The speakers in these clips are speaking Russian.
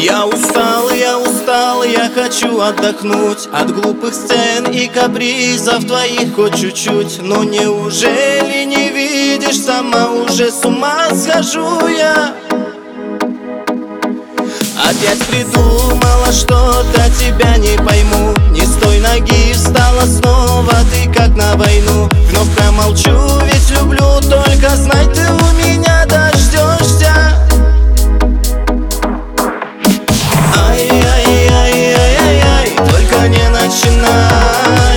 Я устал, я хочу отдохнуть от глупых сцен и капризов твоих хоть чуть-чуть. Но неужели не видишь сама, уже с ума схожу я? Опять придумала что-то, тебя не пойму. Не с той ноги встала снова, ты как на войну. Вновь промолчу, ведь люблю, только знай, ты у меня дождешься. Ай-яй-яй-яй-яй, только не начинай.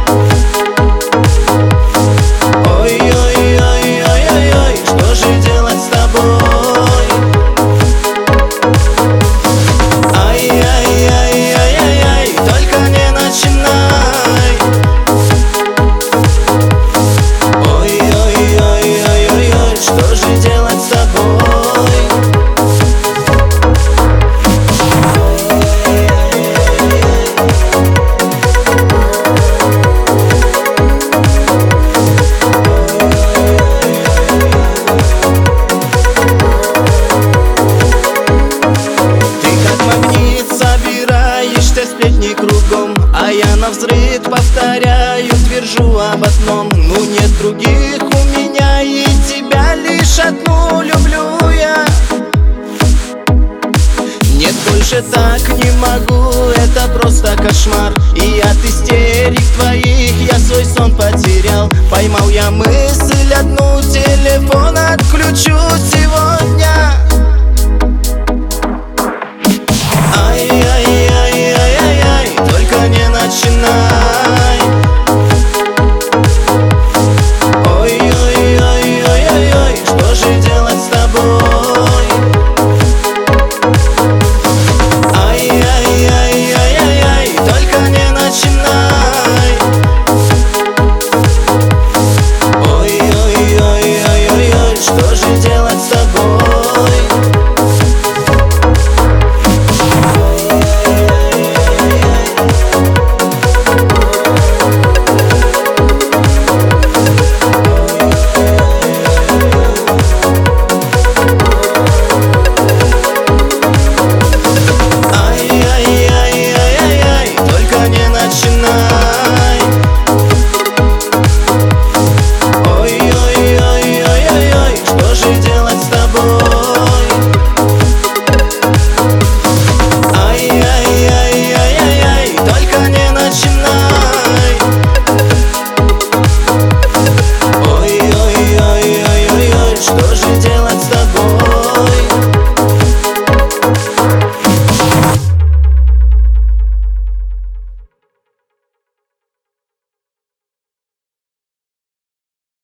Ой-ой-ой-ой-ой-ой, что же делать с тобой? Ай-яй-яй-яй-яй, только не начинай. Ой-ой-ой-ой-ой-ой, что же делать с тобой? Сплетни кругом, а я навзрыд повторяю, твержу об одном. Ну нет других у меня, и тебя лишь одну люблю я. Нет, больше так не могу, это просто кошмар. И от истерик твоих я свой сон потерял. Поймал я мысль одну, телефон отключу сегодня.